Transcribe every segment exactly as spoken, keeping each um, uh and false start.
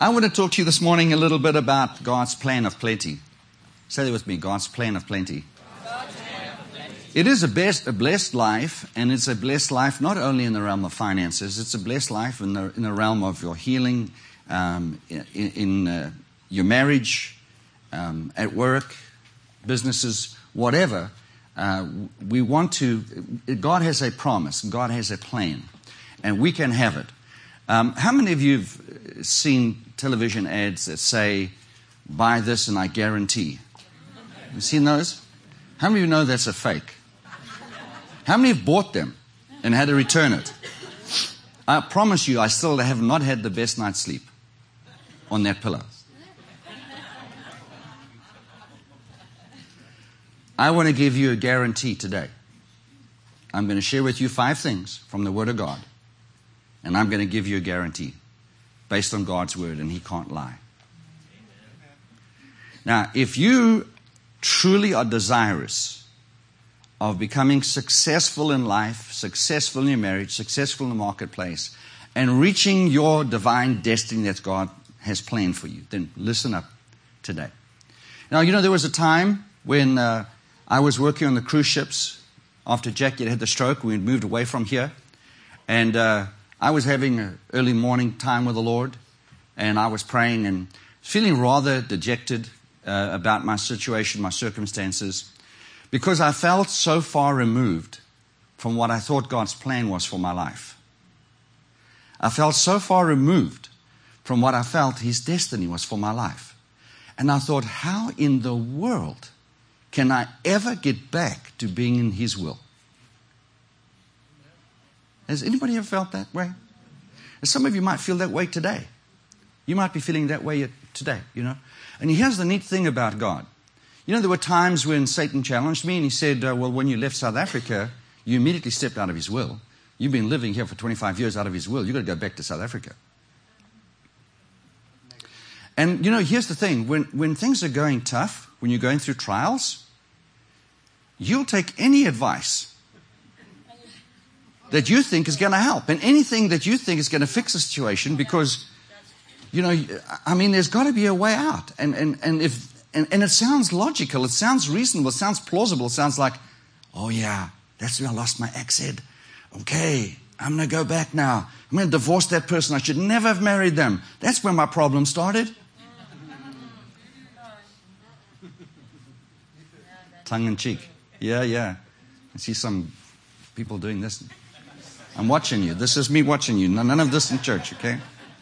I want to talk to you this morning a little bit about God's plan of plenty. Say that with me, God's plan of plenty. God's plan of plenty. It is a, best, a blessed life, and it's a blessed life not only in the realm of finances, it's a blessed life in the, in the realm of your healing, um, in, in uh, your marriage, um, at work, businesses, whatever. Uh, we want to, God has a promise, God has a plan, and we can have it. Um, how many of you have seen television ads that say, buy this and I guarantee? You seen those? How many of you know that's a fake? How many have bought them and had to return it? I promise you, I still have not had the best night's sleep on that pillow. I want to give you a guarantee today. I'm going to share with you five things from the Word of God. And I'm going to give you a guarantee based on God's Word, and He can't lie. Now, if you truly are desirous of becoming successful in life, successful in your marriage, successful in the marketplace, and reaching your divine destiny that God has planned for you, then listen up today. Now, you know, there was a time when uh, I was working on the cruise ships after Jackie had the stroke. We had moved away from here. And uh, I was having an early morning time with the Lord, and I was praying and feeling rather dejected uh, about my situation, my circumstances, because I felt so far removed from what I thought God's plan was for my life. I felt so far removed from what I felt His destiny was for my life. And I thought, how in the world can I ever get back to being in His will? Has anybody ever felt that way? And some of you might feel that way today. You might be feeling that way today, you know. And here's the neat thing about God. You know, there were times when Satan challenged me and he said, uh, well, when you left South Africa, you immediately stepped out of His will. You've been living here for twenty-five years out of His will. You've got to go back to South Africa. And, you know, here's the thing. When, when things are going tough, when you're going through trials, you'll take any advice that you think is going to help, and anything that you think is going to fix the situation, because, you know, I mean, there's got to be a way out. And and and if and, and it sounds logical, it sounds reasonable, it sounds plausible, it sounds like, oh yeah, that's where I lost my accent. Okay, I'm going to go back now. I'm going to divorce that person. I should never have married them. That's where my problem started. Tongue in cheek. Yeah, yeah. I see some people doing this. I'm watching you. This is me watching you. None of this in church, okay?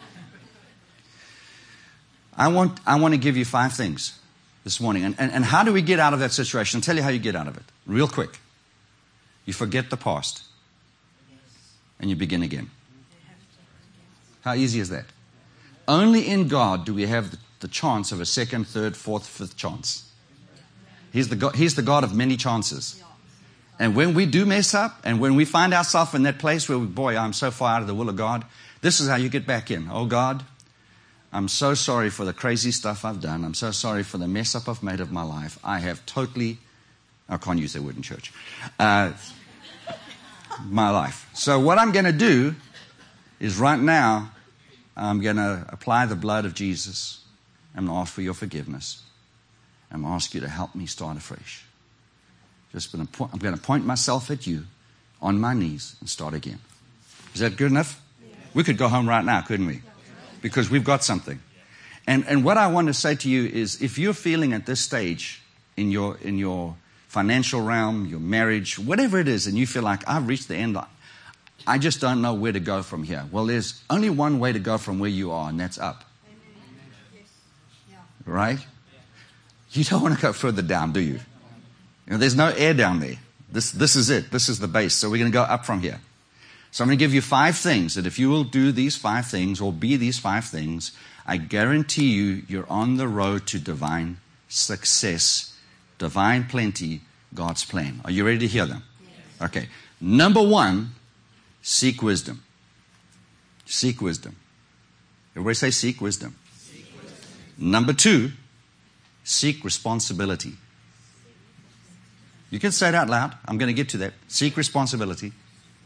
I want I want to give you five things this morning. And, and, and how do we get out of that situation? I'll tell you how you get out of it. Real quick. You forget the past. And you begin again. How easy is that? Only in God do we have the, the chance of a second, third, fourth, fifth chance. He's the God, He's the God of many chances. And when we do mess up, and when we find ourselves in that place where, we, boy, I'm so far out of the will of God, this is how you get back in. Oh, God, I'm so sorry for the crazy stuff I've done. I'm so sorry for the mess up I've made of my life. I have totally, I can't use that word in church, uh, my life. So what I'm going to do is right now, I'm going to apply the blood of Jesus. I'm going to ask for your forgiveness. I'm going to ask you to help me start afresh. Just gonna point, I'm going to point myself at you on my knees and start again. Is that good enough? Yeah. We could go home right now, couldn't we? Because we've got something. And and what I want to say to you is, if you're feeling at this stage in your in your financial realm, your marriage, whatever it is, and you feel like I've reached the end, I just don't know where to go from here. Well, there's only one way to go from where you are, and that's up. Right? You don't want to go further down, do you? You know, there's no air down there. This this is it. This is the base. So we're going to go up from here. So I'm going to give you five things that if you will do these five things or be these five things, I guarantee you you're on the road to divine success, divine plenty, God's plan. Are you ready to hear them? Yes. Okay. Number one, seek wisdom. Seek wisdom. Everybody say seek wisdom. Seek wisdom. Number two, seek responsibility. You can say it out loud. I'm going to get to that. Seek responsibility.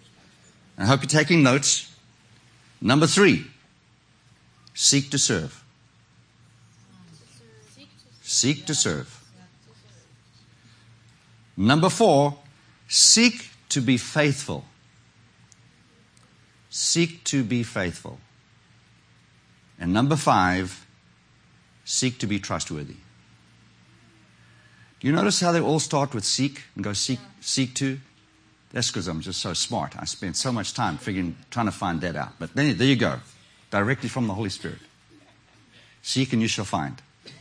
I hope you're taking notes. Number three, seek to serve. Seek to serve. Number four, seek to be faithful. Seek to be faithful. And number five, seek to be trustworthy. Do you notice how they all start with seek and go seek, seek to? That's because I'm just so smart. I spent so much time figuring, trying to find that out. But then, there you go, directly from the Holy Spirit. Seek and you shall find.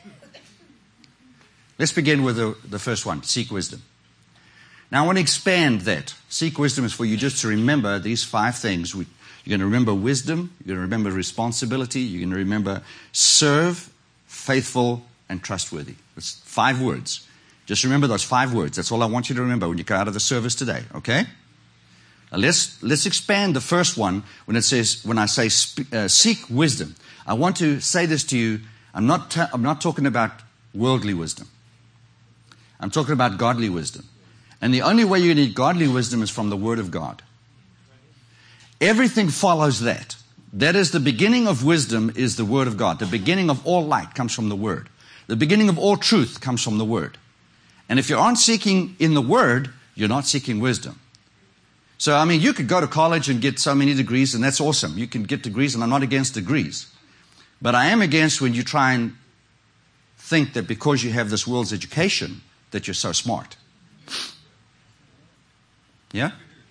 Let's begin with the, the first one, seek wisdom. Now I want to expand that. Seek wisdom is for you just to remember these five things. We, you're going to remember wisdom, you're going to remember responsibility, you're going to remember serve, faithful, and trustworthy. It's five words. Just remember those five words. That's all I want you to remember when you go out of the service today, okay? Now let's, let's expand the first one when it says, when I say sp- uh, seek wisdom. I want to say this to you. I'm not, ta- I'm not talking about worldly wisdom. I'm talking about godly wisdom. And the only way you need godly wisdom is from the Word of God. Everything follows that. That is the beginning of wisdom is the Word of God. The beginning of all light comes from the Word. The beginning of all truth comes from the Word. And if you aren't seeking in the Word, you're not seeking wisdom. So, I mean, you could go to college and get so many degrees, and that's awesome. You can get degrees, and I'm not against degrees. But I am against when you try and think that because you have this world's education, that you're so smart. Yeah?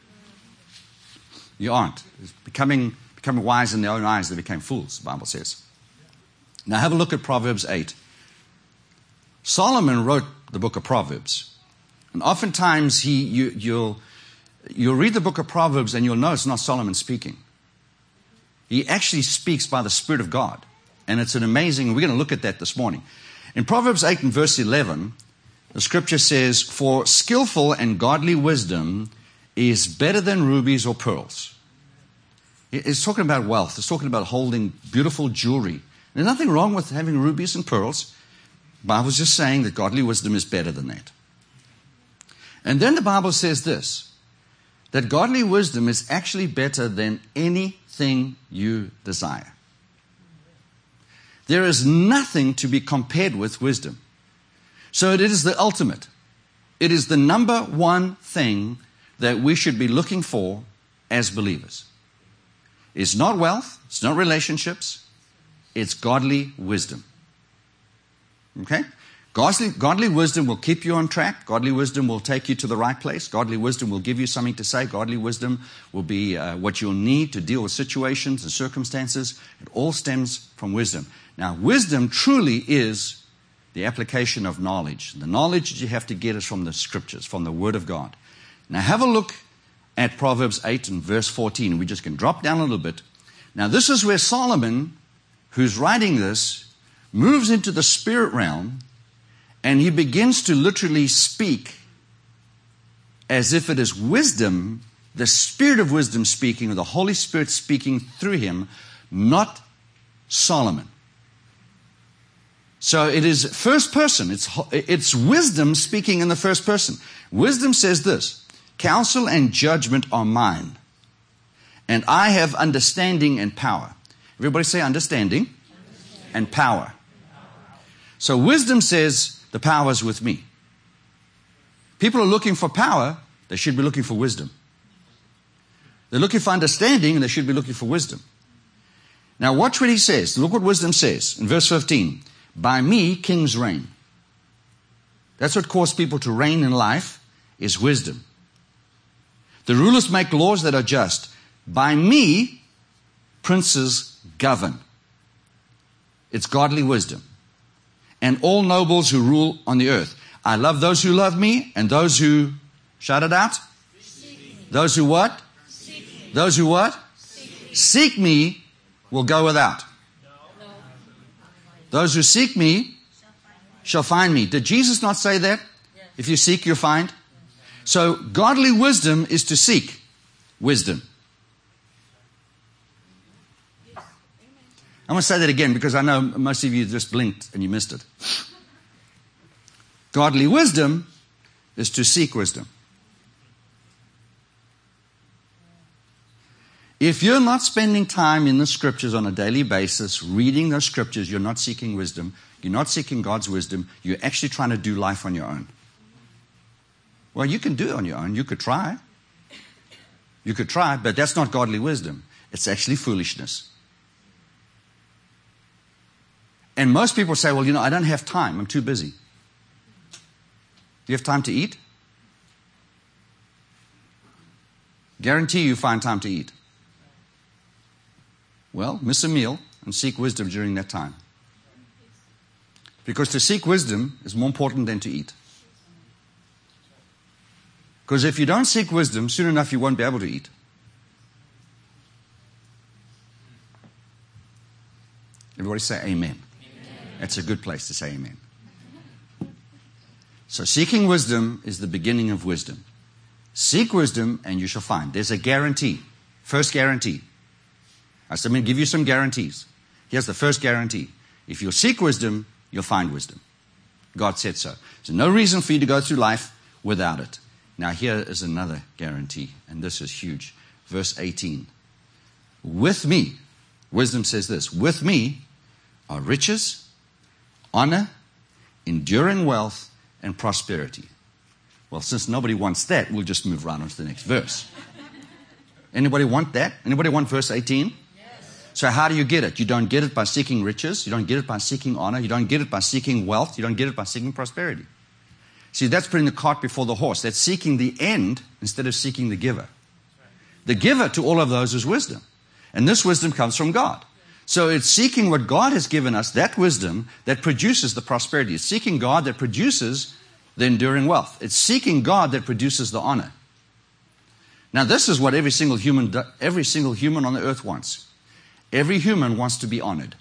You aren't. It's becoming, becoming wise in their own eyes, they became fools, the Bible says. Now have a look at Proverbs eight. Solomon wrote the book of Proverbs. And oftentimes he, you, you'll, you'll read the book of Proverbs and you'll know it's not Solomon speaking. He actually speaks by the Spirit of God. And it's an amazing, we're going to look at that this morning. In Proverbs eight and verse eleven, the scripture says, "For skillful and godly wisdom is better than rubies or pearls." It's talking about wealth. It's talking about holding beautiful jewelry. There's nothing wrong with having rubies and pearls. The Bible's just saying that godly wisdom is better than that. And then the Bible says this, that godly wisdom is actually better than anything you desire. There is nothing to be compared with wisdom. So it is the ultimate. It is the number one thing that we should be looking for as believers. It's not wealth, it's not relationships, it's godly wisdom. Okay? Godly, godly wisdom will keep you on track. Godly wisdom will take you to the right place. Godly wisdom will give you something to say. Godly wisdom will be uh, what you'll need to deal with situations and circumstances. It all stems from wisdom. Now, wisdom truly is the application of knowledge. The knowledge that you have to get is from the Scriptures, from the Word of God. Now, have a look at Proverbs eight and verse fourteen. We just can drop down a little bit. Now, this is where Solomon, who's writing this, moves into the spirit realm, and he begins to literally speak as if it is wisdom, the Spirit of wisdom speaking, or the Holy Spirit speaking through him, not Solomon. So it is first person. It's, it's wisdom speaking in the first person. Wisdom says this, "Counsel and judgment are mine, and I have understanding and power." Everybody say understanding, understanding. And power. So wisdom says, the power is with me. People are looking for power, they should be looking for wisdom. They're looking for understanding, and they should be looking for wisdom. Now watch what he says. Look what wisdom says in verse fifteen. "By me kings reign." That's what caused people to reign in life, is wisdom. "The rulers make laws that are just. By me princes govern." It's godly wisdom. "And all nobles who rule on the earth. I love those who love me, and those who," shout it out. "Those who what? Seek those who what? Seek, seek me will go without. No. Those who seek me shall find me." Did Jesus not say that? Yes. If you seek, you'll find. So godly wisdom is to seek wisdom. I'm going to say that again because I know most of you just blinked and you missed it. Godly wisdom is to seek wisdom. If you're not spending time in the scriptures on a daily basis, reading those scriptures, you're not seeking wisdom. You're not seeking God's wisdom. You're actually trying to do life on your own. Well, you can do it on your own. You could try. You could try, but that's not godly wisdom. It's actually foolishness. And most people say, well, you know, I don't have time. I'm too busy. Do you have time to eat? Guarantee you find time to eat. Well, miss a meal and seek wisdom during that time. Because to seek wisdom is more important than to eat. Because if you don't seek wisdom, soon enough you won't be able to eat. Everybody say amen. Amen. That's a good place to say amen. So seeking wisdom is the beginning of wisdom. Seek wisdom and you shall find. There's a guarantee. First guarantee. I said, I'm going to give you some guarantees. Here's the first guarantee. If you'll seek wisdom, you'll find wisdom. God said so. There's no reason for you to go through life without it. Now here is another guarantee, and this is huge. Verse eighteen. With me, wisdom says this, with me are riches, honor, enduring wealth, and prosperity. Well, since nobody wants that, we'll just move right on to the next verse. Anybody want that? Anybody want verse eighteen? Yes. So how do you get it? You don't get it by seeking riches. You don't get it by seeking honor. You don't get it by seeking wealth. You don't get it by seeking prosperity. See, that's putting the cart before the horse. That's seeking the end instead of seeking the giver. The giver to all of those is wisdom. And this wisdom comes from God. So it's seeking what God has given us, that wisdom, that produces the prosperity. It's seeking God that produces the enduring wealth. It's seeking God that produces the honor. Now, this is what every single human, every single human on the earth wants. Every human wants to be honored.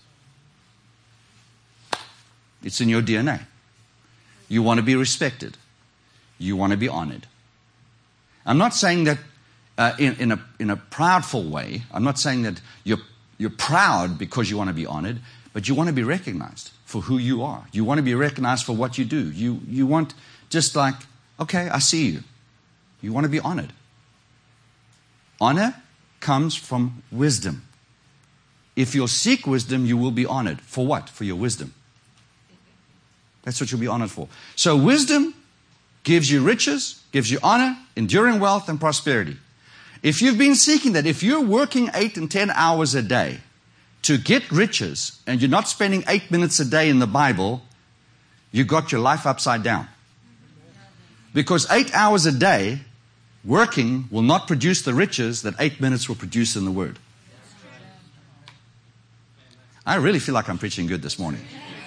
It's in your D N A. You want to be respected. You want to be honored. I'm not saying that uh, in, in, a, in a proudful way. I'm not saying that you're, you're proud because you want to be honored, but you want to be recognized for who you are. You want to be recognized for what you do. You, you want just like, okay, I see you. You want to be honored. Honor comes from wisdom. If you'll seek wisdom, you will be honored. For what? For your wisdom. That's what you'll be honored for. So wisdom gives you riches, gives you honor, enduring wealth, and prosperity. If you've been seeking that, if you're working eight and ten hours a day to get riches, and you're not spending eight minutes a day in the Bible, you got your life upside down. Because eight hours a day working will not produce the riches that eight minutes will produce in the Word. I really feel like I'm preaching good this morning.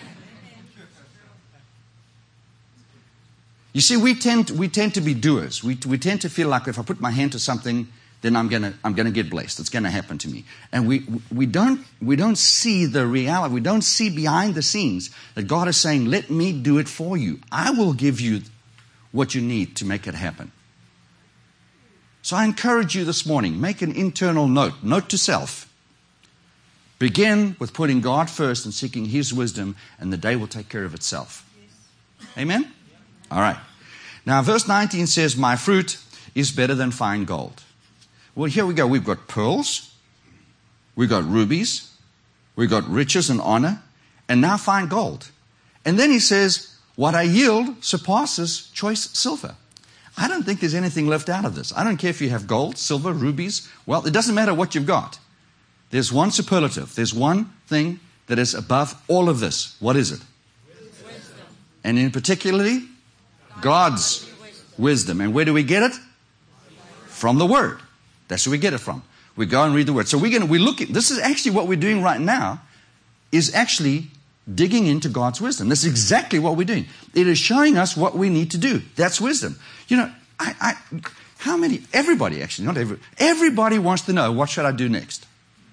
You see, we tend we tend to be doers. We we tend to feel like if I put my hand to something, then I'm gonna I'm gonna get blessed. It's gonna happen to me. And we we don't we don't see the reality. We don't see behind the scenes that God is saying, "Let me do it for you. I will give you what you need to make it happen." So I encourage you this morning, make an internal note, note to self. Begin with putting God first and seeking His wisdom, and the day will take care of itself. Amen? All right. Now, verse nineteen says, my fruit is better than fine gold. Well, here we go. We've got pearls. We've got rubies. We've got riches and honor. And now fine gold. And then he says, what I yield surpasses choice silver. I don't think there's anything left out of this. I don't care if you have gold, silver, rubies. Well, it doesn't matter what you've got. There's one superlative. There's one thing that is above all of this. What is it? Wisdom. And in particularly, God's wisdom. And where do we get it? From the Word. That's where we get it from. We go and read the Word. So we're going to, we look at, this is actually what we're doing right now, is actually digging into God's wisdom. That's exactly what we're doing. It is showing us what we need to do. That's wisdom. You know, I, I, how many, everybody actually, not every, everybody wants to know, what should I do next?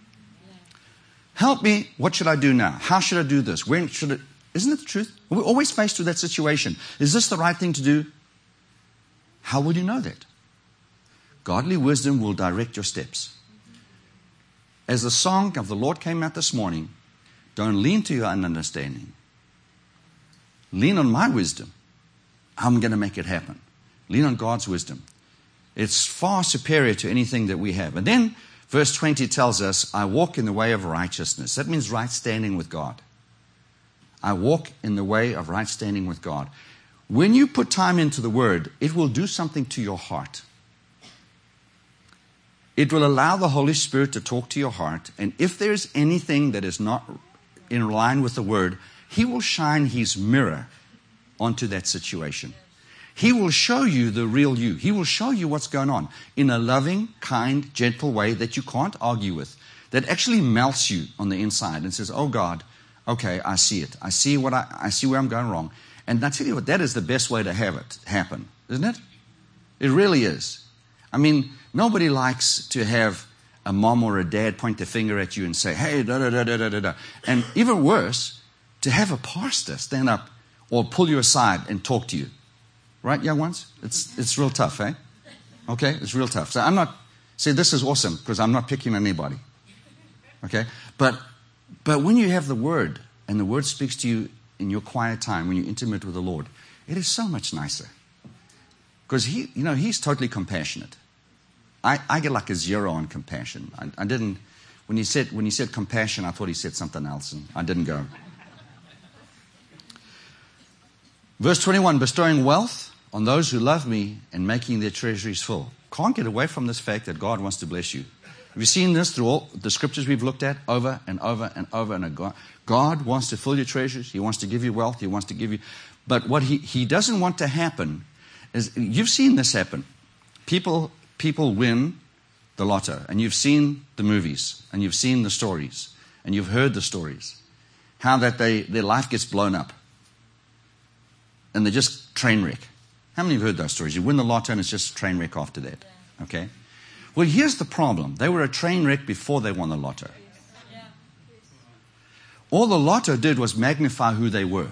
Help me, what should I do now? How should I do this? When should it, isn't it the truth? We're always faced with that situation. Is this the right thing to do? How will you know that? Godly wisdom will direct your steps. As the song of the Lord came out this morning, don't lean to your own understanding. Lean on my wisdom. I'm going to make it happen. Lean on God's wisdom. It's far superior to anything that we have. And then Verse twenty tells us, I walk in the way of righteousness. That means right standing with God. I walk in the way of right standing with God. When you put time into the Word, it will do something to your heart. It will allow the Holy Spirit to talk to your heart. And if there's anything that is not in line with the Word, He will shine His mirror onto that situation. He will show you the real you. He will show you what's going on in a loving, kind, gentle way that you can't argue with, that actually melts you on the inside and says, oh God, okay, I see it. I see what I, I see where I'm going wrong. And I tell you what, that is the best way to have it happen, isn't it? It really is. I mean, nobody likes to have a mom or a dad point their finger at you and say, hey, da da da da da da da. And even worse, to have a pastor stand up or pull you aside and talk to you. Right, young ones? It's it's real tough, eh? Okay, it's real tough. So I'm not, see, this is awesome because I'm not picking on anybody. Okay? But but when you have the Word and the Word speaks to you in your quiet time, when you're intimate with the Lord, it is so much nicer. Because he, you know, He's totally compassionate. I, I get like a zero on compassion. I, I didn't, when he said when he said compassion, I thought he said something else and I didn't go. Verse twenty-one, bestowing wealth on those who love me and making their treasuries full. Can't get away from this fact that God wants to bless you. Have you seen this through all the scriptures we've looked at over and over and over and over? God wants to fill your treasures. He wants to give you wealth. He wants to give you. But what he, he doesn't want to happen is, you've seen this happen. People, people win the lotto, and you've seen the movies, and you've seen the stories, and you've heard the stories. How that they, their life gets blown up. And they just train wreck. How many have heard those stories? You win the lotto and it's just train wreck after that. Okay? Well, here's the problem. They were a train wreck before they won the lotto. All the lotto did was magnify who they were.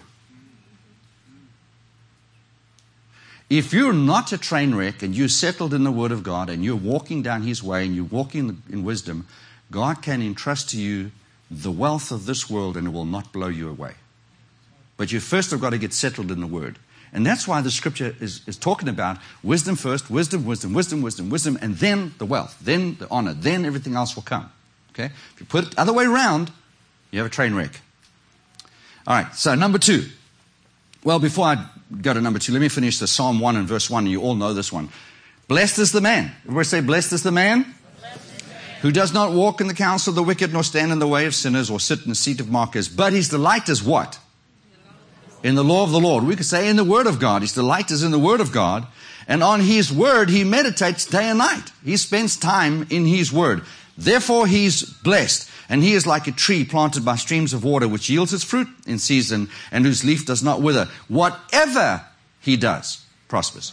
If you're not a train wreck and you're settled in the Word of God and you're walking down His way and you're walking in wisdom, God can entrust to you the wealth of this world and it will not blow you away. But you first have got to get settled in the Word. And that's why the Scripture is, is talking about wisdom first, wisdom, wisdom, wisdom, wisdom, wisdom, and then the wealth, then the honor, then everything else will come. Okay? If you put it the other way around, you have a train wreck. All right, so number two. Well, before I go to number two, let me finish the Psalm one and verse one. You all know this one. Blessed is the man. Everybody say, blessed is the man who does not walk in the counsel of the wicked, nor stand in the way of sinners, or sit in the seat of mockers. But his delight is what? In the law of the Lord. We could say in the Word of God. His delight is in the Word of God. And on His Word, he meditates day and night. He spends time in His Word. Therefore, he's blessed. And he is like a tree planted by streams of water, which yields its fruit in season, and whose leaf does not wither. Whatever he does prospers.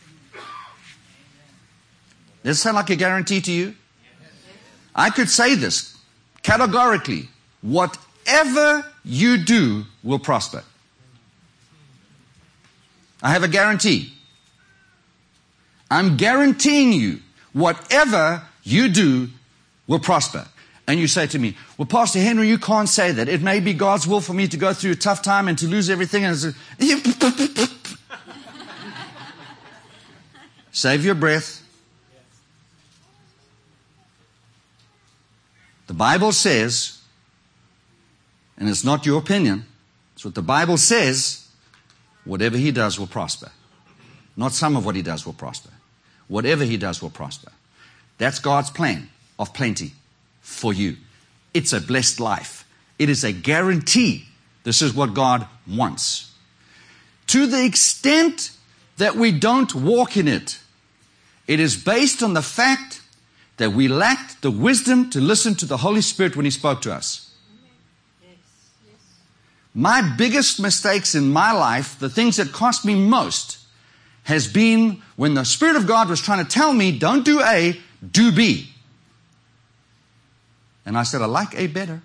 Does it sound like a guarantee to you? I could say this categorically. Whatever you do will prosper. I have a guarantee. I'm guaranteeing you whatever you do will prosper. And you say to me, well, Pastor Henry, you can't say that. It may be God's will for me to go through a tough time and to lose everything. And save your breath. The Bible says, and it's not your opinion, it's what the Bible says, whatever he does will prosper. Not some of what he does will prosper. Whatever he does will prosper. That's God's plan of plenty for you. It's a blessed life. It is a guarantee. This is what God wants. To the extent that we don't walk in it, it is based on the fact that we lacked the wisdom to listen to the Holy Spirit when He spoke to us. My biggest mistakes in my life, the things that cost me most, has been when the Spirit of God was trying to tell me, don't do A, do B. And I said, I like A better.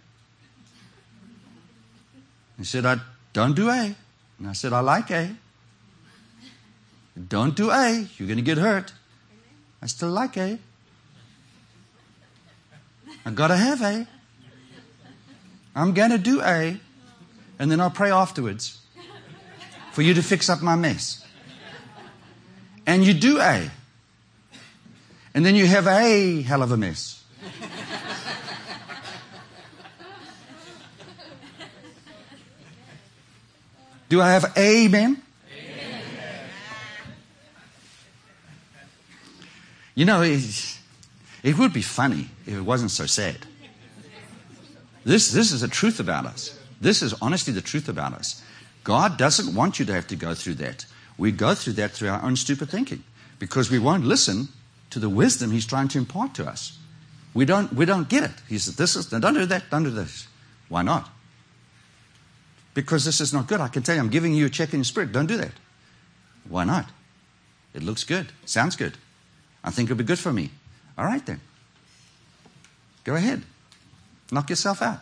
He said, I don't do A. And I said, I like A. Don't do A, you're going to get hurt. I still like A. I got to have A. I'm going to do A. And then I'll pray afterwards for you to fix up my mess. And you do A. And then you have a hell of a mess. Do I have amen? Amen. You know, it, it would be funny if it wasn't so sad. This, this is the truth about us. This is honestly the truth about us. God doesn't want you to have to go through that. We go through that through our own stupid thinking because we won't listen to the wisdom He's trying to impart to us. We don't, we don't get it. He said, this is, don't do that, don't do this. Why not? Because this is not good. I can tell you, I'm giving you a check in your spirit. Don't do that. Why not? It looks good. Sounds good. I think it'll be good for me. All right then. Go ahead. Knock yourself out.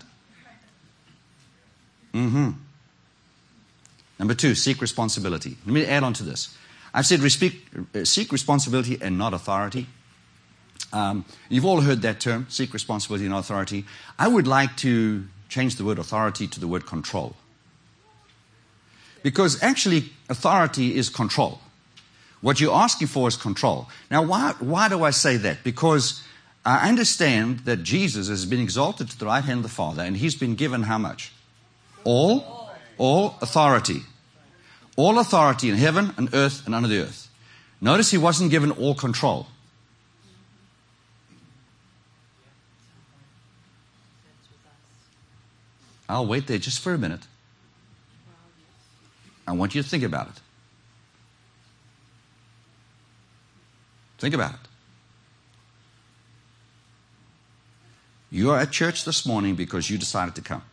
Mm-hmm. Number two, seek responsibility. Let me add on to this. I've said respe- seek responsibility and not authority. Um, you've all heard that term, seek responsibility and not authority. I would like to change the word authority to the word control. Because actually, authority is control. What you're asking for is control. Now, why, why do I say that? Because I understand that Jesus has been exalted to the right hand of the Father, and He's been given how much? All, all authority. All authority in heaven and earth and under the earth. Notice He wasn't given all control. I'll wait there just for a minute. I want you to think about it. Think about it. You are at church this morning because you decided to come.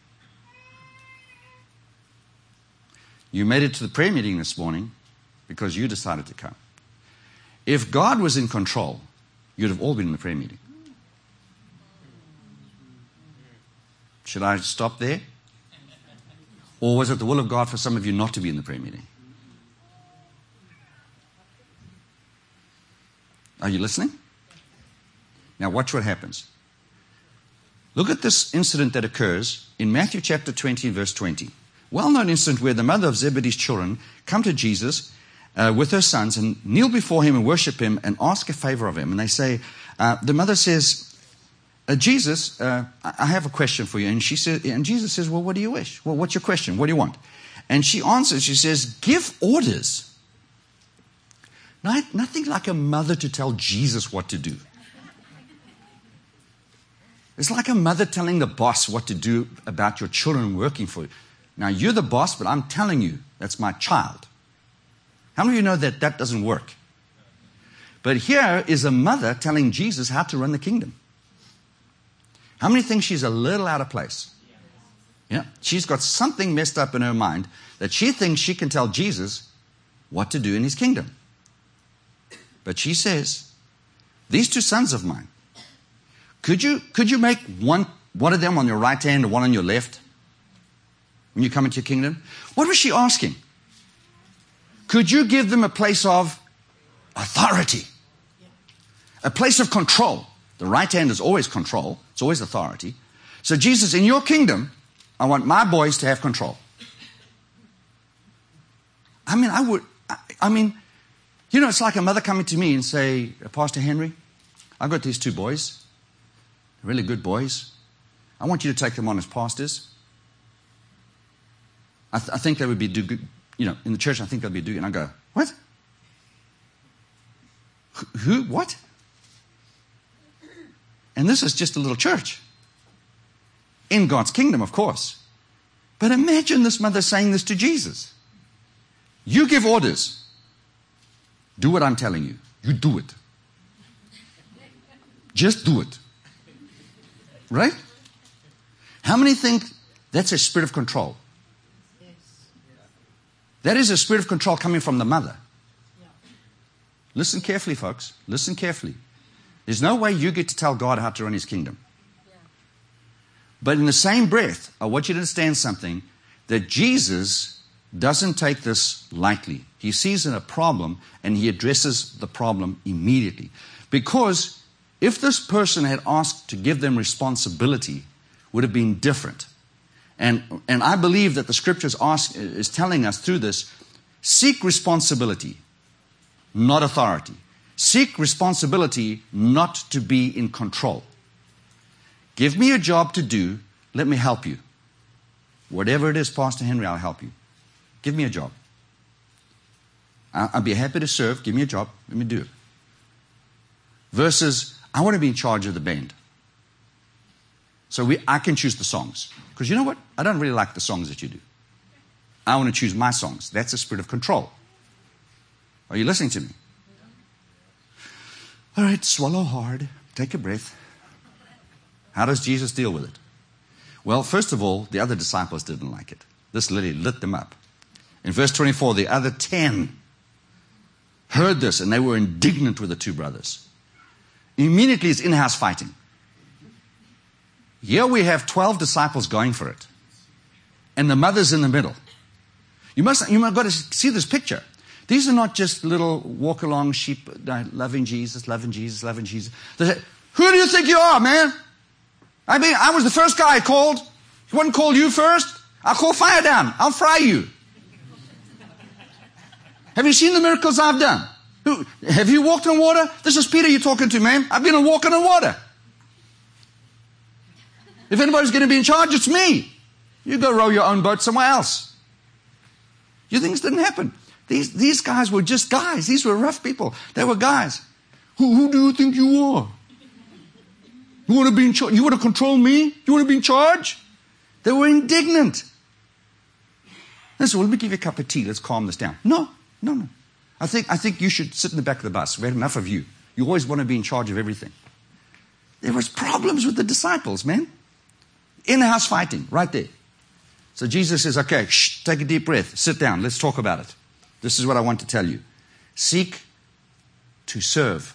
You made it to the prayer meeting this morning because you decided to come. If God was in control, you'd have all been in the prayer meeting. Should I stop there? Or was it the will of God for some of you not to be in the prayer meeting? Are you listening? Now watch what happens. Look at this incident that occurs in Matthew chapter twenty, verse twenty. Well-known incident where the mother of Zebedee's children come to Jesus uh, with her sons and kneel before Him and worship Him and ask a favor of Him. And they say, uh, the mother says, uh, Jesus, uh, I have a question for you. And she says, and Jesus says, well, what do you wish? Well, what's your question? What do you want? And she answers, she says, give orders. Not, nothing like a mother to tell Jesus what to do. It's like a mother telling the boss what to do about your children working for you. Now, you're the boss, but I'm telling you, that's my child. How many of you know that that doesn't work? But here is a mother telling Jesus how to run the kingdom. How many think she's a little out of place? Yeah, she's got something messed up in her mind that she thinks she can tell Jesus what to do in His kingdom. But she says, these two sons of mine, could you, could you make one, one of them on your right hand and one on your left when you come into your kingdom? What was she asking? Could you give them a place of authority? A place of control. The right hand is always control. It's always authority. So Jesus, in your kingdom, I want my boys to have control. I mean, I would, I, I mean, you know, it's like a mother coming to me and say, Pastor Henry, I've got these two boys, really good boys. I want you to take them on as pastors. I, th- I think they would be do good, you know, in the church. I think they'll be doing. And I go, what? Wh- who? What? And this is just a little church in God's kingdom, of course. But imagine this mother saying this to Jesus. You give orders. Do what I'm telling you. You do it. Just do it. Right? How many think that's a spirit of control? That is a spirit of control coming from the mother. Listen carefully, folks. Listen carefully. There's no way you get to tell God how to run His kingdom. But in the same breath, I want you to understand something, that Jesus doesn't take this lightly. He sees in a problem and He addresses the problem immediately. Because if this person had asked to give them responsibility, it would have been different. And, and I believe that the Scriptures ask, is telling us through this, seek responsibility, not authority. Seek responsibility not to be in control. Give me a job to do. Let me help you. Whatever it is, Pastor Henry, I'll help you. Give me a job. I'll be happy to serve. Give me a job. Let me do it. Versus, I want to be in charge of the band. So we, I can choose the songs. Because you know what? I don't really like the songs that you do. I want to choose my songs. That's a spirit of control. Are you listening to me? All right, swallow hard. Take a breath. How does Jesus deal with it? Well, first of all, the other disciples didn't like it. This literally lit them up. In verse twenty-four, the other ten heard this and they were indignant with the two brothers. Immediately it's in-house fighting. Here we have twelve disciples going for it. And the mother's in the middle. You must, you must got to see this picture. These are not just little walk-along sheep loving Jesus, loving Jesus, loving Jesus. They say, who do you think you are, man? I mean, I was the first guy I called. He wouldn't call you first. I'll call fire down. I'll fry you. Have you seen the miracles I've done? Who, have you walked on water? This is Peter you're talking to, man. I've been walking on water. If anybody's going to be in charge, it's me. You go row your own boat somewhere else. You think this didn't happen? These, these guys were just guys. These were rough people. They were guys. Who, who do you think you are? You want to be in charge? You want to control me? You want to be in charge? They were indignant. They said, well, let me give you a cup of tea. Let's calm this down. No, no, no. I think, I think you should sit in the back of the bus. We had enough of you. You always want to be in charge of everything. There was problems with the disciples, man. In-house fighting, right there. So Jesus says, okay, shh, take a deep breath. Sit down. Let's talk about it. This is what I want to tell you. Seek to serve,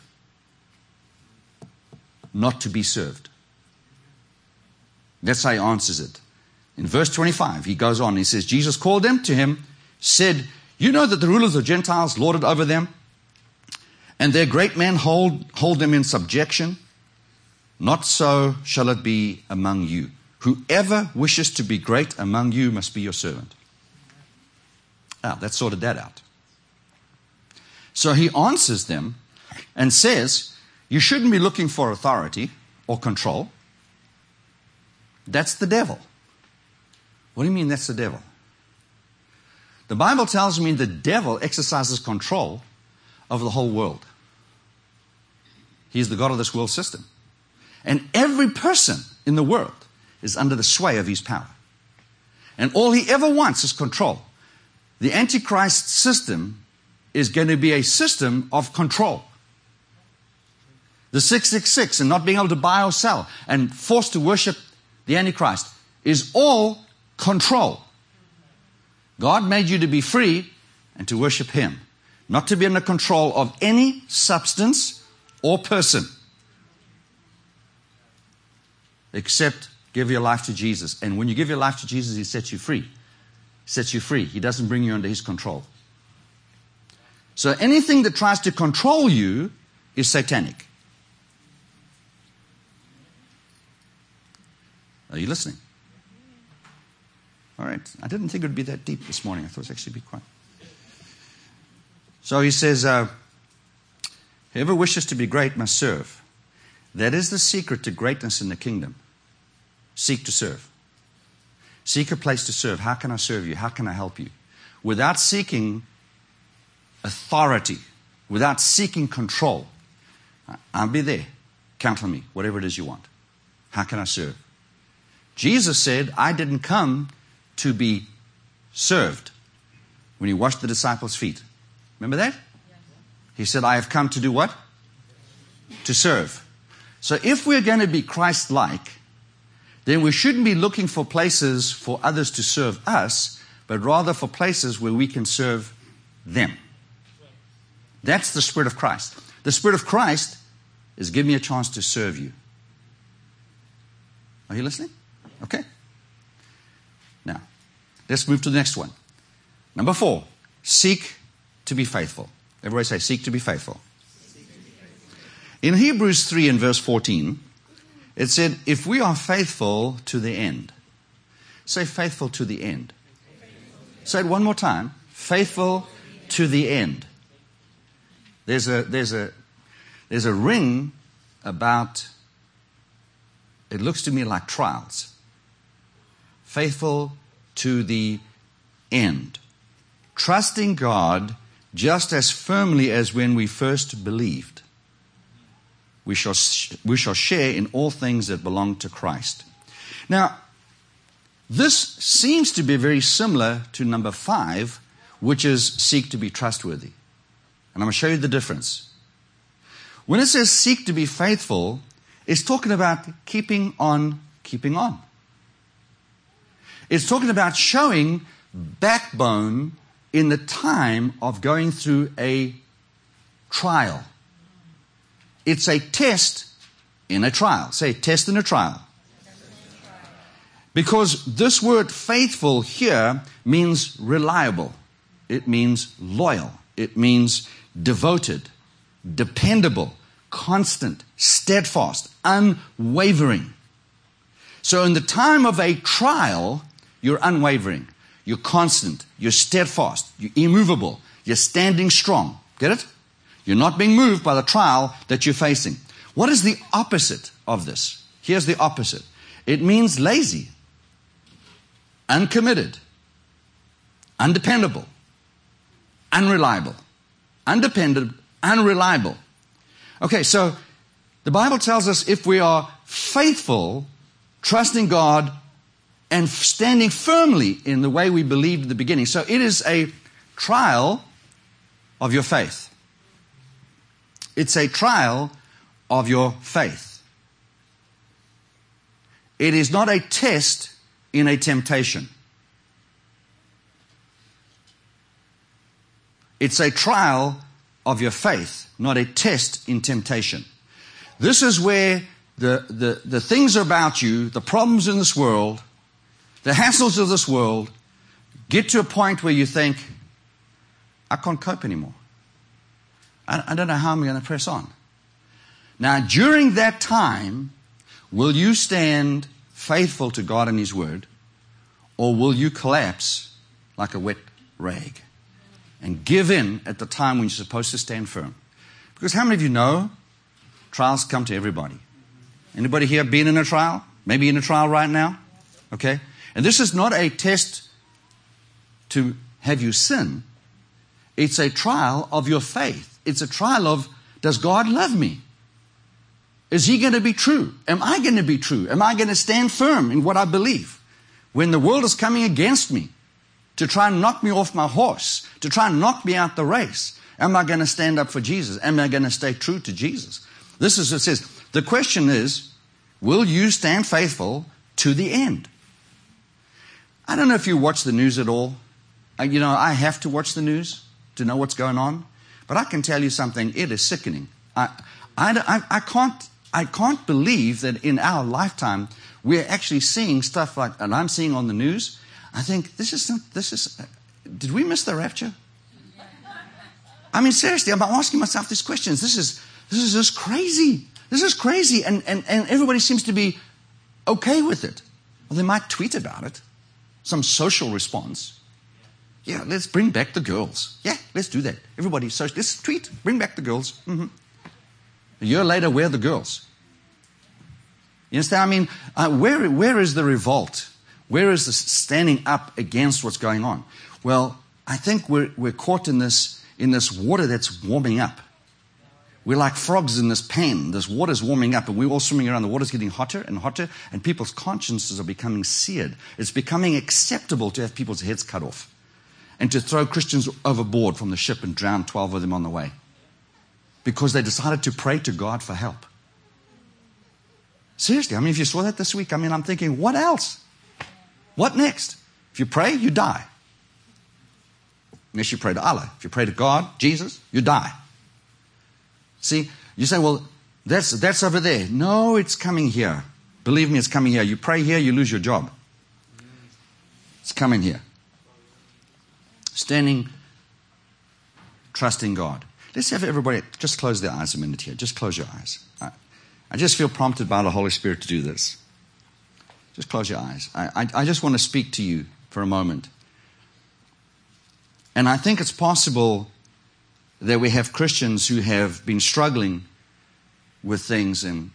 not to be served. That's how he answers it. In verse twenty-five, he goes on. He says, Jesus called them to him, said, you know that the rulers of Gentiles lord it over them, and their great men hold, hold them in subjection. Not so shall it be among you. Whoever wishes to be great among you must be your servant. Ah, that sorted that out. So he answers them and says, you shouldn't be looking for authority or control. That's the devil. What do you mean that's the devil? The Bible tells me the devil exercises control over the whole world. He's the God of this world system. And every person in the world is under the sway of his power. And all he ever wants is control. The Antichrist system is going to be a system of control. The six six six and not being able to buy or sell and forced to worship the Antichrist is all control. God made you to be free and to worship him, not to be under control of any substance or person, except give your life to Jesus. And when you give your life to Jesus, he sets you free. He sets you free. He doesn't bring you under his control. So anything that tries to control you is satanic. Are you listening? All right. I didn't think it would be that deep this morning. I thought it would actually be quite. So he says, uh, whoever wishes to be great must serve. That is the secret to greatness in the kingdom. Seek to serve. Seek a place to serve. How can I serve you? How can I help you? Without seeking authority, without seeking control, I'll be there. Count on me, whatever it is you want. How can I serve? Jesus said, I didn't come to be served when he washed the disciples' feet. Remember that? He said, I have come to do what? To serve. So if we're going to be Christ-like, then we shouldn't be looking for places for others to serve us, but rather for places where we can serve them. That's the Spirit of Christ. The Spirit of Christ is give me a chance to serve you. Are you listening? Okay. Now, let's move to the next one. Number four, seek to be faithful. Everybody say, seek to be faithful. In Hebrews three and verse fourteen, it said, if we are faithful to the end. Say faithful to the end. Say it one more time. Faithful to the end. There's a, there's a, there's a ring about, it looks to me like trials. Faithful to the end. trusting God just as firmly as when we first believed. We shall, we shall share in all things that belong to Christ. Now, this seems to be very similar to number five, which is seek to be trustworthy. And I'm going to show you the difference. When it says seek to be faithful, it's talking about keeping on, keeping on. It's talking about showing backbone in the time of going through a trial. It's a test in a trial. Say test in a trial. Because this word faithful here means reliable. It means loyal. It means devoted, dependable, constant, steadfast, unwavering. So in the time of a trial, you're unwavering. You're constant. You're steadfast. You're immovable. You're standing strong. Get it? You're not being moved by the trial that you're facing. What is the opposite of this? Here's the opposite. It means lazy, uncommitted, undependable, unreliable, undependent, unreliable. Okay, so the Bible tells us if we are faithful, trusting God, and standing firmly in the way we believed at the beginning. So it is a trial of your faith. It's a trial of your faith. It is not a test in a temptation. It's a trial of your faith, not a test in temptation. This is where the, the, the things about you, the problems in this world, the hassles of this world, get to a point where you think, I can't cope anymore. I, I don't know how I'm going to press on. Now, during that time, will you stand faithful to God and His Word, or will you collapse like a wet rag and give in at the time when you're supposed to stand firm? Because how many of you know trials come to everybody? Anybody here been in a trial? Maybe in a trial right now? Okay. And this is not a test to have you sin. It's a trial of your faith. It's a trial of, does God love me? Is He going to be true? Am I going to be true? Am I going to stand firm in what I believe? When the world is coming against me to try and knock me off my horse, to try and knock me out the race, am I going to stand up for Jesus? Am I going to stay true to Jesus? This is what it says. The question is, will you stand faithful to the end? I don't know if you watch the news at all. You know, I have to watch the news to know what's going on. But I can tell you something, it is sickening. I, I, I, I, can't, I can't believe that in our lifetime we're actually seeing stuff like, and I'm seeing on the news. I think, this is, this is, did we miss the rapture? I mean, seriously, I'm asking myself these questions. This is, this is just crazy. This is crazy. And, and, and everybody seems to be okay with it. Well, they might tweet about it. Some social response. Yeah, let's bring back the girls. Yeah, let's do that. Everybody, so let's tweet, bring back the girls. Mm-hmm. A year later, where are the girls? You understand? I mean, uh, where where is the revolt? Where is the standing up against what's going on? Well, I think we're we're caught in this in this water that's warming up. We're like frogs in this pan. This water's warming up and we're all swimming around. The water's getting hotter and hotter and people's consciences are becoming seared. It's becoming acceptable to have people's heads cut off and to throw Christians overboard from the ship and drown twelve of them on the way because they decided to pray to God for help. Seriously, I mean, if you saw that this week, I mean, I'm thinking, what else? What next? If you pray, you die. Unless you pray to Allah. If you pray to God, Jesus, you die. See, you say, well, that's that's over there. No, it's coming here. Believe me, it's coming here. You pray here, you lose your job. It's coming here. Standing, trusting God. Let's have everybody just close their eyes a minute here. Just close your eyes. I, I just feel prompted by the Holy Spirit to do this. Just close your eyes. I, I, I just want to speak to you for a moment. And I think it's possible that we have Christians who have been struggling with things and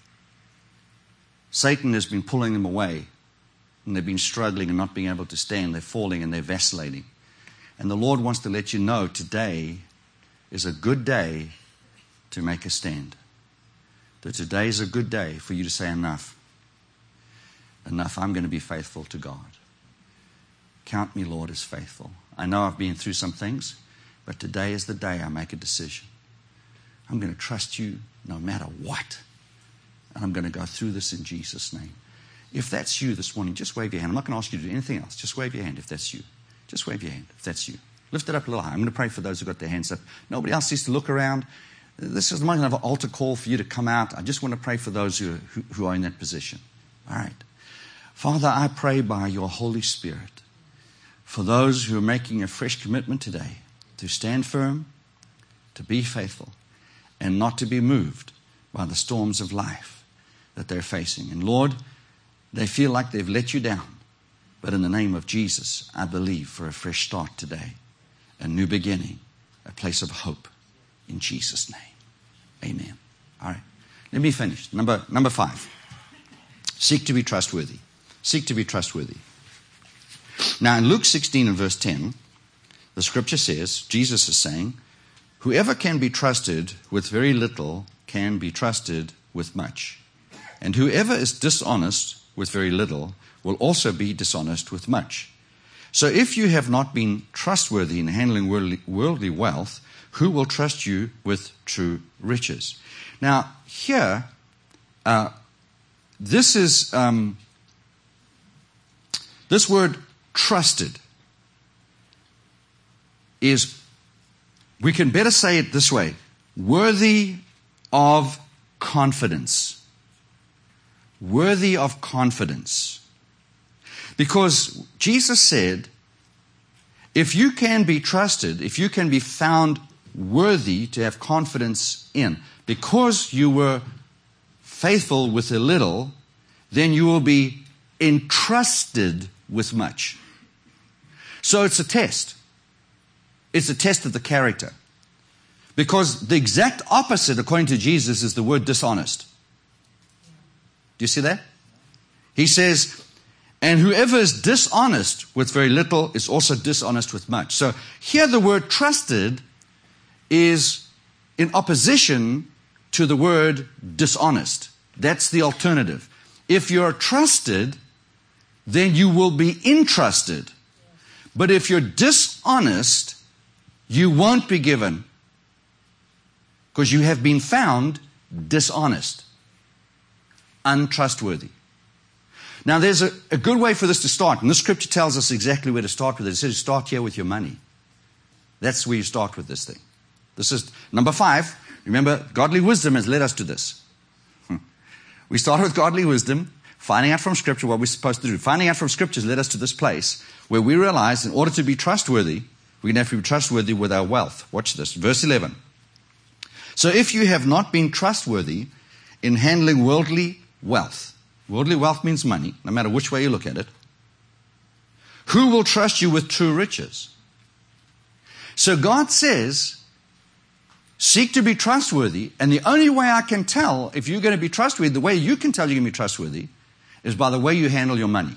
Satan has been pulling them away and they've been struggling and not being able to stand. They're falling and they're vacillating. And the Lord wants to let you know today is a good day to make a stand. That today is a good day for you to say enough. Enough, I'm going to be faithful to God. Count me, Lord, as faithful. I know I've been through some things, but today is the day I make a decision. I'm going to trust you no matter what. And I'm going to go through this in Jesus' name. If that's you this morning, just wave your hand. I'm not going to ask you to do anything else. Just wave your hand if that's you. Just wave your hand if that's you. Lift it up a little high. I'm going to pray for those who got their hands up. Nobody else needs to look around. This is not going to have an altar call for you to come out. I just want to pray for those who, who, who are in that position. All right. Father, I pray by your Holy Spirit for those who are making a fresh commitment today to stand firm, to be faithful, and not to be moved by the storms of life that they're facing. And Lord, they feel like they've let you down. But in the name of Jesus, I believe for a fresh start today, a new beginning, a place of hope in Jesus' name. Amen. All right. Let me finish. Number, number five. Seek to be trustworthy. Seek to be trustworthy. Now in Luke sixteen and verse ten, the scripture says, Jesus is saying, whoever can be trusted with very little can be trusted with much. And whoever is dishonest with very little will also be dishonest with much. So if you have not been trustworthy in handling worldly, worldly wealth, who will trust you with true riches? Now, here, uh, this is, um, this word trusted is, we can better say it this way, worthy of confidence. Worthy of confidence. Because Jesus said, if you can be trusted, if you can be found worthy to have confidence in, because you were faithful with a little, then you will be entrusted with much. So it's a test. It's a test of the character. Because the exact opposite, according to Jesus, is the word dishonest. Do you see that? He says, and whoever is dishonest with very little is also dishonest with much. So here the word trusted is in opposition to the word dishonest. That's the alternative. If you're trusted, then you will be entrusted. But if you're dishonest, you won't be given, because you have been found dishonest, untrustworthy. Now, there's a, a good way for this to start, and the scripture tells us exactly where to start with it. It says start here with your money. That's where you start with this thing. This is number five. Remember, godly wisdom has led us to this. We started with godly wisdom, finding out from Scripture what we're supposed to do. Finding out from Scripture has led us to this place where we realize in order to be trustworthy, we're going to have to be trustworthy with our wealth. Watch this. Verse eleven. So if you have not been trustworthy in handling worldly wealth, worldly wealth means money, no matter which way you look at it, who will trust you with true riches? So God says, seek to be trustworthy, and the only way I can tell if you're going to be trustworthy, the way you can tell you're going to be trustworthy, is by the way you handle your money.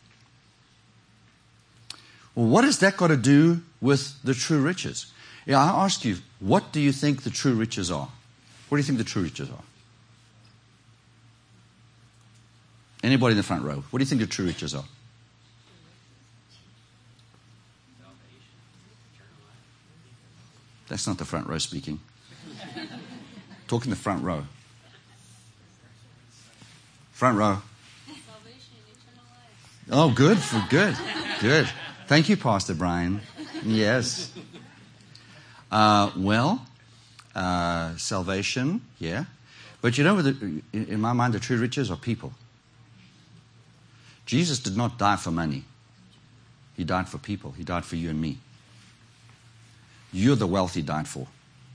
Well, what has that got to do with the true riches? Yeah, I ask you, what do you think the true riches are? What do you think the true riches are? Anybody in the front row, what do you think the true riches are? That's not the front row speaking. Talking the front row. Front row. Oh, good, good, good. Thank you, Pastor Brian. Yes. Uh, well, uh, salvation, yeah. But you know, the, in my mind, the true riches are people. Jesus did not die for money. He died for people. He died for you and me. You're the wealth he died for.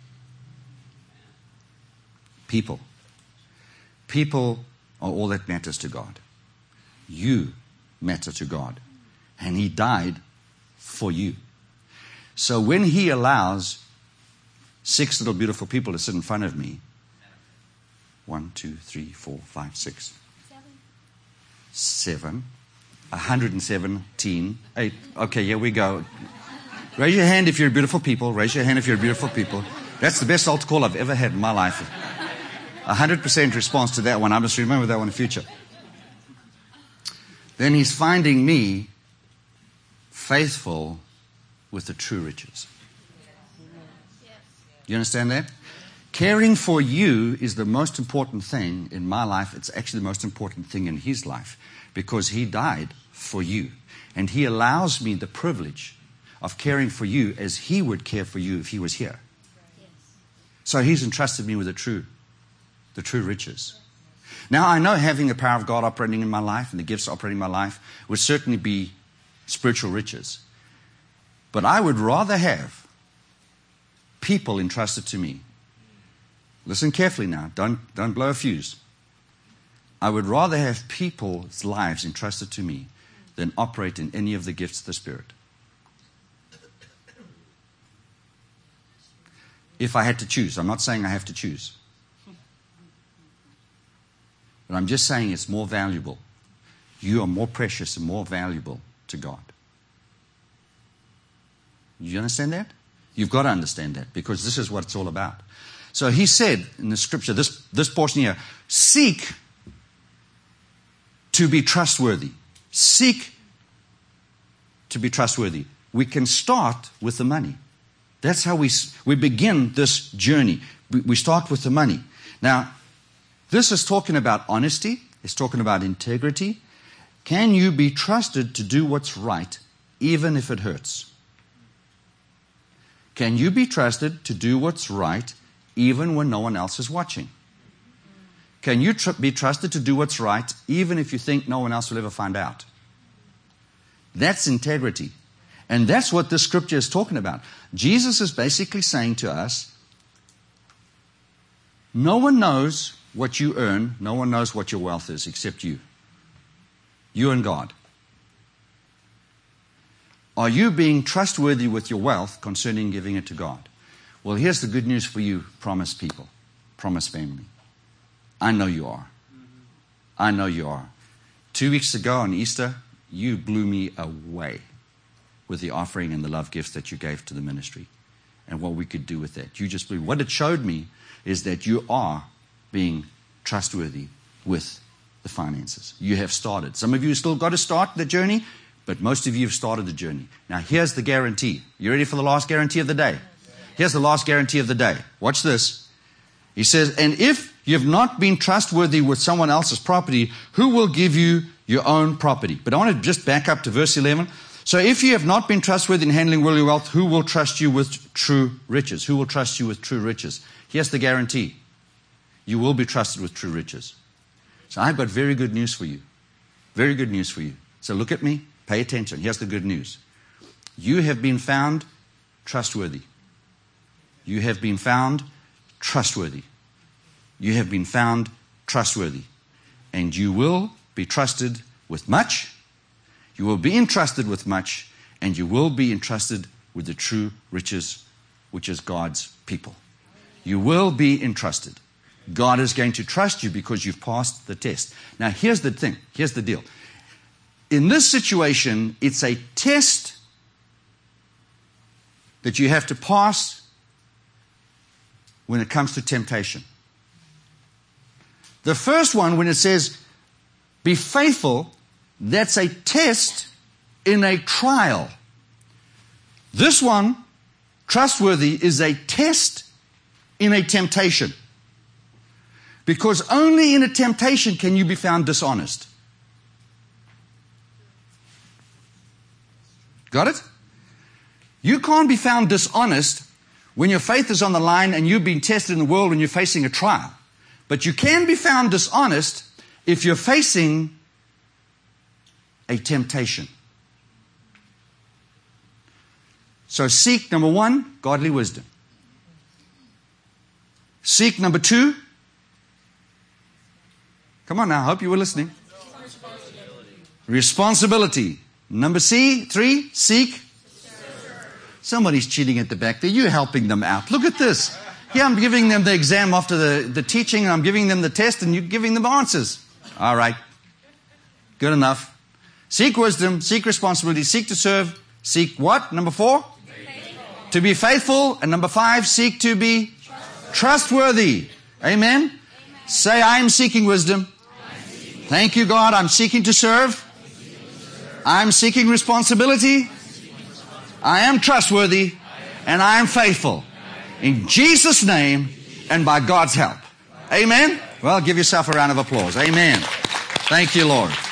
People. People are all that matters to God. You matter to God. And he died for you. So when he allows six little beautiful people to sit in front of me, one, two, three, four, five, six, seven, one hundred seventeen, eight. Okay, here we go. Raise your hand if you're beautiful people. Raise your hand if you're beautiful people. That's the best altar call I've ever had in my life. A hundred percent response to that one. I must remember that one in the future. Then he's finding me faithful with the true riches. You understand that? Caring for you is the most important thing in my life. It's actually the most important thing in his life because he died for you. And he allows me the privilege of caring for you as he would care for you if he was here. So he's entrusted me with the true, the true riches. Now I know having the power of God operating in my life and the gifts operating in my life would certainly be spiritual riches. But I would rather have people entrusted to me. Listen carefully now. Don't, don't blow a fuse. I would rather have people's lives entrusted to me than operate in any of the gifts of the Spirit. If I had to choose. I'm not saying I have to choose. But I'm just saying it's more valuable. You are more precious and more valuable to God. You understand that? You've got to understand that because this is what it's all about. So he said in the scripture, this, this portion here, seek to be trustworthy. Seek to be trustworthy. We can start with the money. That's how we, we begin this journey. We, we start with the money. Now, this is talking about honesty. It's talking about integrity. Can you be trusted to do what's right, even if it hurts? Can you be trusted to do what's right, even when no one else is watching? Can you tr- be trusted to do what's right, even if you think no one else will ever find out? That's integrity. And that's what this scripture is talking about. Jesus is basically saying to us, no one knows what you earn, no one knows what your wealth is except you. You and God. Are you being trustworthy with your wealth concerning giving it to God? Well, here's the good news for you, Promise people, Promise family. I know you are. I know you are. Two weeks ago on Easter, you blew me away with the offering and the love gifts that you gave to the ministry and what we could do with that. You just blew. What it showed me is that you are being trustworthy with the finances. You have started. Some of you still got to start the journey, but most of you have started the journey. Now, here's the guarantee. You ready for the last guarantee of the day? Here's the last guarantee of the day. Watch this. He says, and if you have not been trustworthy with someone else's property, who will give you your own property? But I want to just back up to verse eleven. So if you have not been trustworthy in handling worldly wealth, who will trust you with true riches? Who will trust you with true riches? Here's the guarantee. You will be trusted with true riches. So I've got very good news for you. Very good news for you. So look at me. Pay attention. Here's the good news. You have been found trustworthy. You have been found trustworthy. You have been found trustworthy. And you will be trusted with much. You will be entrusted with much. And you will be entrusted with the true riches, which is God's people. You will be entrusted. God is going to trust you because you've passed the test. Now, here's the thing. Here's the deal. In this situation, it's a test that you have to pass when it comes to temptation. The first one, when it says, be faithful, that's a test in a trial. This one, trustworthy, is a test in a temptation. Because only in a temptation can you be found dishonest. Got it? You can't be found dishonest when your faith is on the line and you've been tested in the world and you're facing a trial. But you can be found dishonest if you're facing a temptation. So seek, number one, godly wisdom. Seek, number two, come on now, I hope you were listening. Responsibility. Responsibility. Number C, three, seek. Somebody's cheating at the back there. You're helping them out. Look at this. Yeah, I'm giving them the exam after the, the teaching, and I'm giving them the test, and you're giving them answers. All right. Good enough. Seek wisdom, seek responsibility, seek to serve, seek what? Number four? To be faithful. And number five, seek to be trustworthy. Amen. Say, I am seeking wisdom. Thank you, God. I'm seeking to serve. I'm seeking responsibility. I am trustworthy. And I am faithful. In Jesus' name and by God's help. Amen. Well, give yourself a round of applause. Amen. Thank you, Lord.